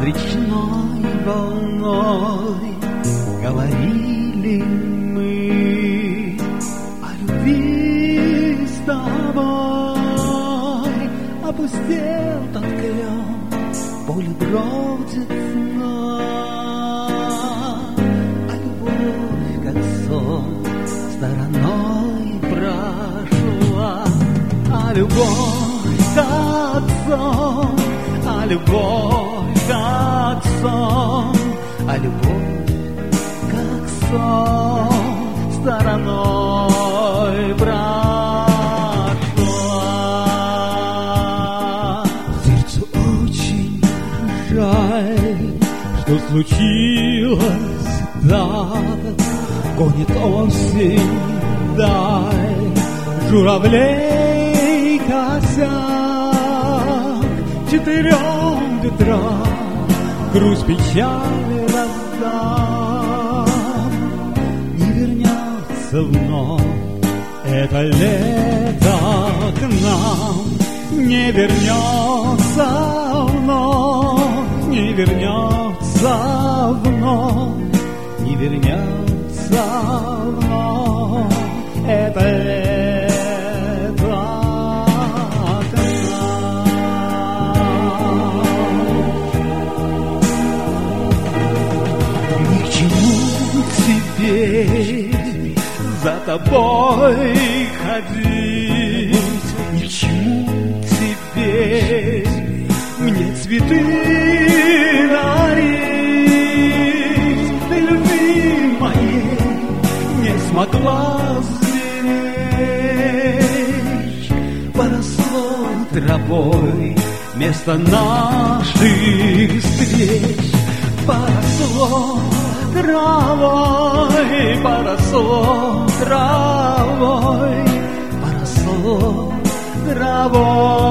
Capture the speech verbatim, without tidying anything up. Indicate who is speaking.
Speaker 1: над речной волной говорили мы о любви с тобой. Опустел тот клен, поле бродит снова, а любовь, как сон, стороной прошла. А любовь, как сон, а любовь, как сон, а любовь, как сон, стороной прошла. Сердцу очень жаль, что случилось так, гонит осень даль журавлей косяк. Четырем ветрам грусть печали раздам. Не вернется вновь это лето к нам, не вернется вновь, не вернется вновь, не вернется вновь это лето. Теперь за тобой ходить, ни к чему теперь мне цветы дарить. Ты любви моей не смогла сберечь, поросло травой место наших встреч. Поросло травой, поросло травой, поросло травой.